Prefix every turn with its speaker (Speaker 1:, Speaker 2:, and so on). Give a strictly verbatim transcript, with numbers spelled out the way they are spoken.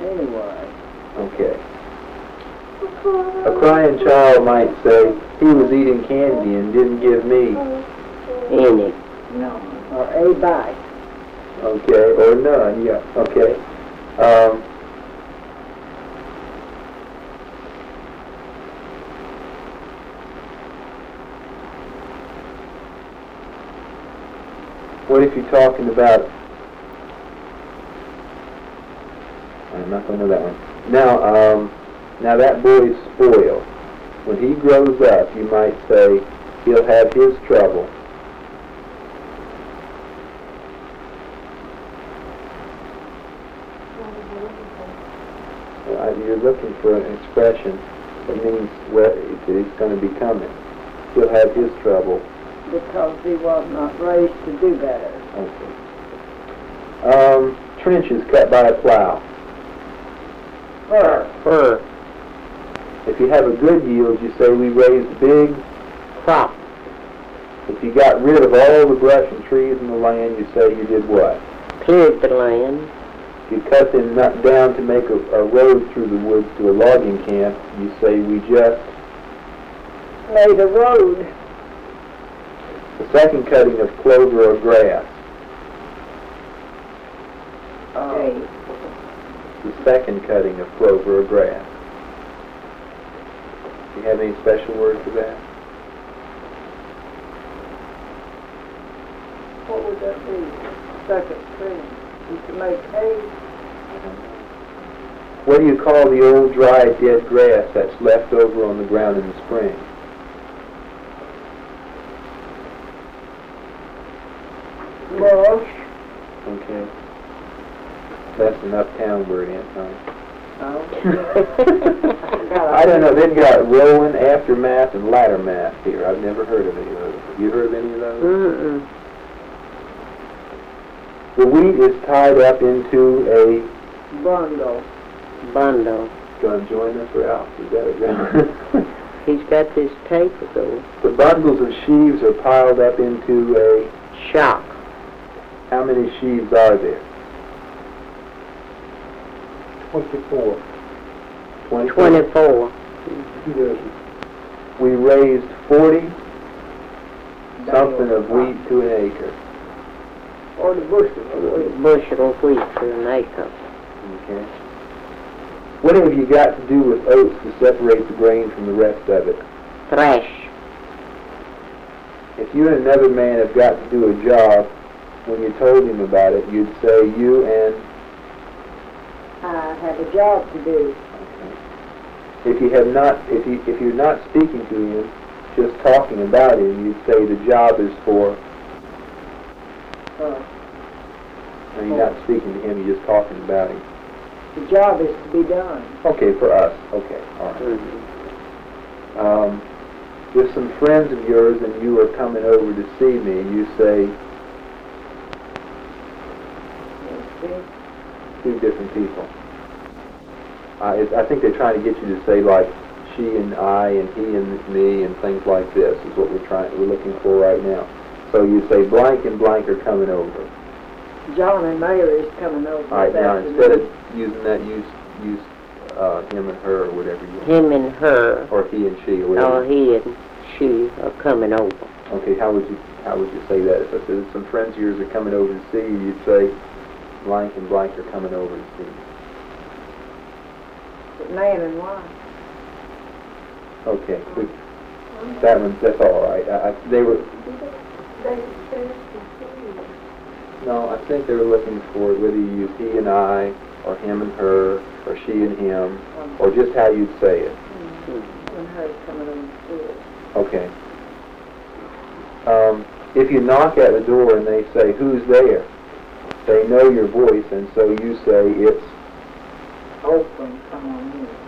Speaker 1: anyway.
Speaker 2: Okay. A crying child might say, he was eating candy and didn't give me
Speaker 3: Any.
Speaker 1: No. Or a bite.
Speaker 2: Okay, or none, yeah, okay. Um, what if you're talking about, I'm not going to know that one. Now, um, now that boy's spoiled. When he grows up, you might say, he'll have his trouble. Well, you're looking for an expression that means where he's going to be coming. He'll have his trouble.
Speaker 1: Because he was not raised to do better.
Speaker 2: Okay. Um, trenches cut by a plow.
Speaker 1: Fur.
Speaker 3: Fur.
Speaker 2: If you have a good yield, you say we raised big
Speaker 3: Crop.
Speaker 2: If you got rid of all the brush and trees in the land, you say you did what?
Speaker 3: Cleared the land.
Speaker 2: If you cut them not down to make a, a road through the woods to a logging camp, you say we just
Speaker 1: Made a road.
Speaker 2: the second cutting of clover or grass.
Speaker 1: Okay.
Speaker 2: The second cutting of clover or grass. Do you have any special word for that?
Speaker 1: What would that be? Second thing. You can make hay.
Speaker 2: What do you call the old dry dead grass that's left over on the ground in the spring?
Speaker 1: Mulch.
Speaker 2: Okay. That's an uptown word, Aunt Connie.
Speaker 1: Oh.
Speaker 2: I don't know. They've got rolling, aftermath, and lattermath here. I've never heard of any of those. Have you heard of any of those?
Speaker 3: Mm-mm.
Speaker 2: The wheat is tied up into a
Speaker 1: Bundle.
Speaker 3: Bundle.
Speaker 2: Going to join us or out? Is that a good?
Speaker 3: He's got this paper though.
Speaker 2: The bundles of sheaves are piled up into a.
Speaker 3: Shock.
Speaker 2: How many sheaves are there?
Speaker 4: Twenty-four.
Speaker 2: Twenty.
Speaker 3: Twenty-four.
Speaker 2: We raised forty something of wheat to an acre.
Speaker 1: Or the bushel of wheat.
Speaker 3: Bushel of wheat to an acre.
Speaker 2: Okay. What have you got to do with oats to separate the grain from the rest of it?
Speaker 3: Thresh.
Speaker 2: If you and another man have got to do a job, when you told him about it, you'd say you and...
Speaker 1: I have a job to do.
Speaker 2: If you have not, if you if you're not speaking to him, just talking about him, you'd say the job is for...
Speaker 1: Uh,
Speaker 2: And you're not speaking to him, you're just talking about him.
Speaker 1: the job is to be done.
Speaker 2: Okay, for us. Okay, all right.
Speaker 3: Mm-hmm.
Speaker 2: Um, if some friends of yours and you are coming over to see me, you say
Speaker 1: See?
Speaker 2: two different people. Uh, it, I think they're trying to get you to say like she and I and he and me and things like this is what we're trying we're looking for right now. So you say blank and blank are coming over.
Speaker 1: John and Mary is coming over.
Speaker 2: All right,
Speaker 1: this
Speaker 2: now
Speaker 1: afternoon.
Speaker 2: instead of using that, use use uh, him and her or whatever you want.
Speaker 3: Him and her,
Speaker 2: Or he and she or whatever.
Speaker 3: or he and she are coming over.
Speaker 2: Okay, how would you how would you say that? If I said some friends of yours are coming over to see you, you'd say blank and blank are coming over to see you.
Speaker 1: But man and wife.
Speaker 2: Okay, we, that one that's all right. I, I, they were no, I think they were looking for whether you use he and I, or him and her, or she and him, or just how you'd say it.
Speaker 1: When her's coming over to see us.
Speaker 2: Okay. Um, if you knock at the door and they say, who's there? They know your voice, and so you say it's...
Speaker 1: Open, come on in.